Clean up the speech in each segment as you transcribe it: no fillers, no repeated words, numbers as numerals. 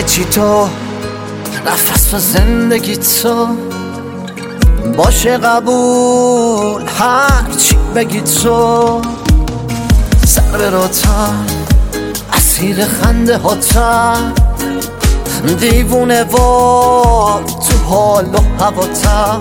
چی تو نفس و زندگی تو باشه قبول هر چی بگی تو سر به روتن اسیر خنده هاتن دیوونه و تو حال و هواتن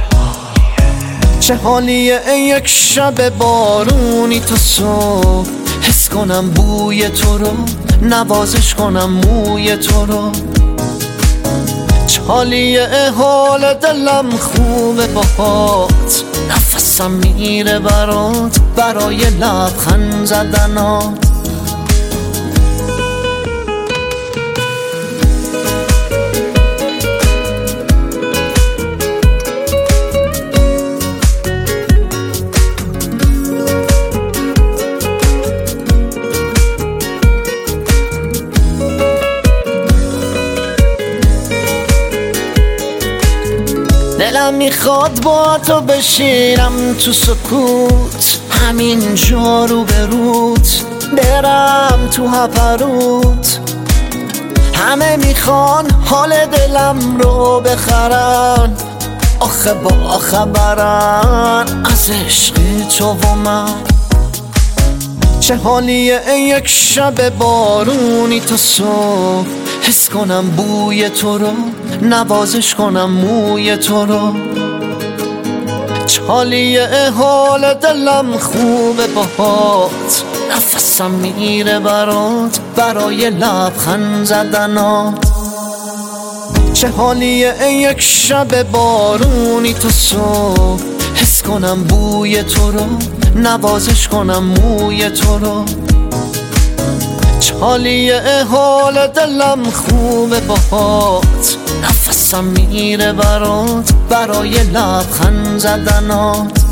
چه حالیه یک شب بارونی تا صبح حس کنم بوی تو رو نوازش کنم موی تو رو چه حالیه حال دلم خوبه باهات نفسم میره برات برای لبخند زدنات دلم میخواد با تو بشینم تو سکوت همین جا رو به روت برم تو هپروت همه میخوان حال دلم رو بخرن آخه با خبرن از عشق تو و من چه حالیه یک شب بارونی تا صبح حس کنم بوی تو رو نوازش کنم موی تو رو چه حالیه حال دلم خوبه باهات نفسم میره برات برای لبخند زدنات چه حالیه یک شب بارونی تا صبح حس کنم بوی تو رو نوازش کنم موی تو رو چه حالیه حال دلم خوبه باهات نفسم میره برات برای لبخند زدنات